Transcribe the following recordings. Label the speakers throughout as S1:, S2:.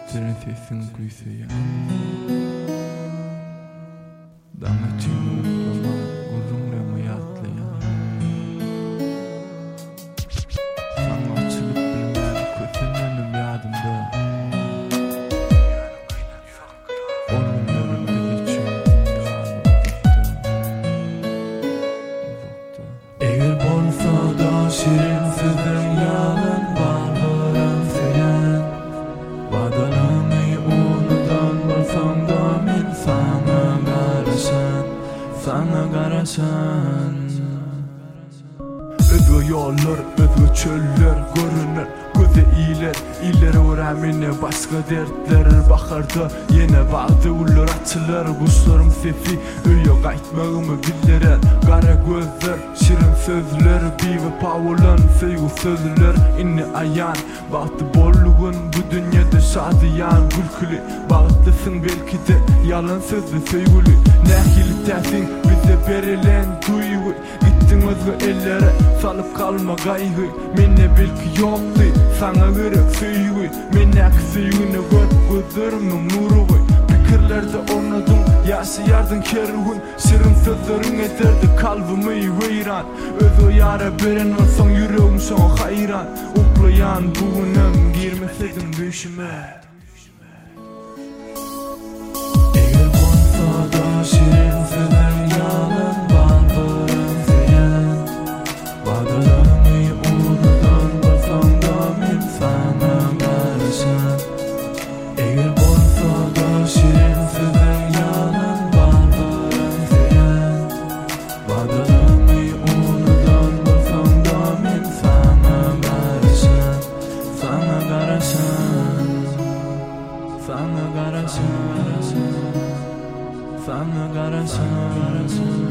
S1: Senin sesin kuysuya Dana çiğni utlama Gurrunlama yatlaya Sana açılıp bilmeyen Kösen önüm yadımda Onun önümde geçiyor Uzakta Eğer bolsa da şirin sizin yalan Barbaran seyen Vadalarını unutan Bolsam da min sana garaşan Ödü yollar, ödü çöller görünür Göze iyiler, illere uğramine başka dertler Bakarda yine bağdı ullur açılır Kuşlarım sesi öye kaytmağımı bildirer Kara gözler, şirin sözler Bive pavulan sevgi sözler İnni ayan, bahtı bolluğun Bu dünyada şadiyan gülkülü Bağıtlısın belki de yalan sözlü sevgili Nehilitesin bize verilen duygu Gittin özgü ellere salıp kalma gaygı Menne belki yoktu sana göre sevgi Menne sevgini gör gözlerimin nuru Fikirlerde ornadım yaşayardın kerhun Şirin sözlerin ederdi kalbimi veyran Özü yara beren olsan yüreğim son hayran Uklayan bugünüm girmeseydin düşme Eğer bolsa da şirin sözler yalan Barbaran seyen Vadalarını unutan Bolsam da min sana karışan Eğer bolsa da şirin sözler yalan Barbaran seyen Vadalarını unutan Bolsam da min sana karışan Sana karışan Sana karışan Sana karışan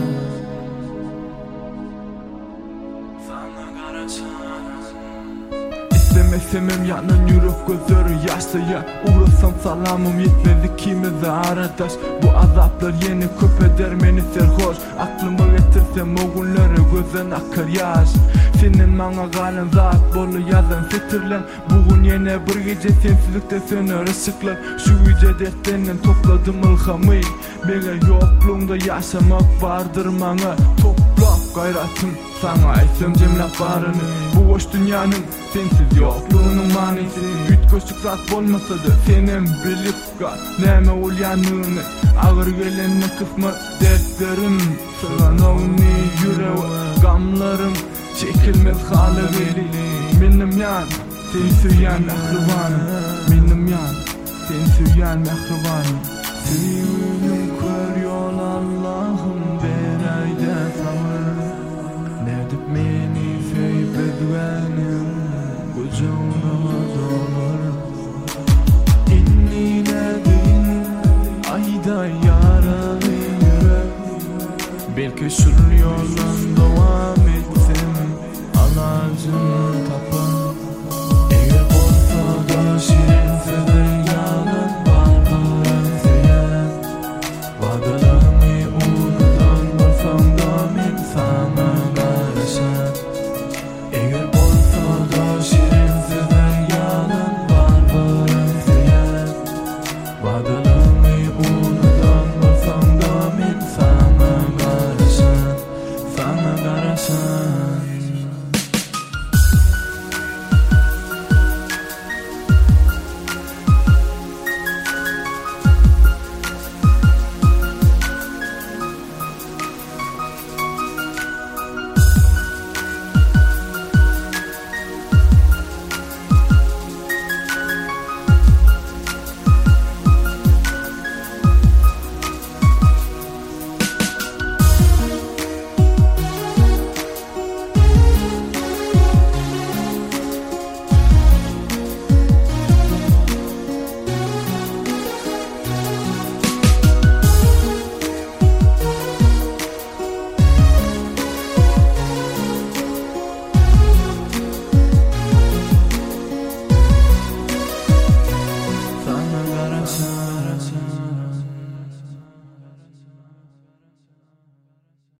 S1: Sana karışan İstemesem yanan yürek gözleri yaşlaya Uğrasam salamım yetmedi kimize aradaş Bu azaplar yeni köp eder beni serhoş Aklımı getirsem o günleri gözden akar yaş Senin bana galen zat bolu yazan fitirlen Bugün yine bir gece sensizlikte seni ışıklar Şu yüce dertlerinden topladım ilhamı Bana yokluğunda yaşamak vardır bana Toplap gayratım sana etsem cemlap barını Bu boş dünyanın sensiz yokluğunun manisi Üç koşuk zat bolmasa da senin bilip kal Neme ol yanını ağır gelen ne kısmı dertlerim Sıran oğni yüreği gamlarım Çekilmez halı veli Benim yan sen süyen mehribanım Benim yan sen süyen mehribanım Suyunum kör yol Allah'ım berayda sabır Nedip meni feybedvenim Kucağına dolur İnni nedin ayda yaralı yürek Belki sür yoldan devam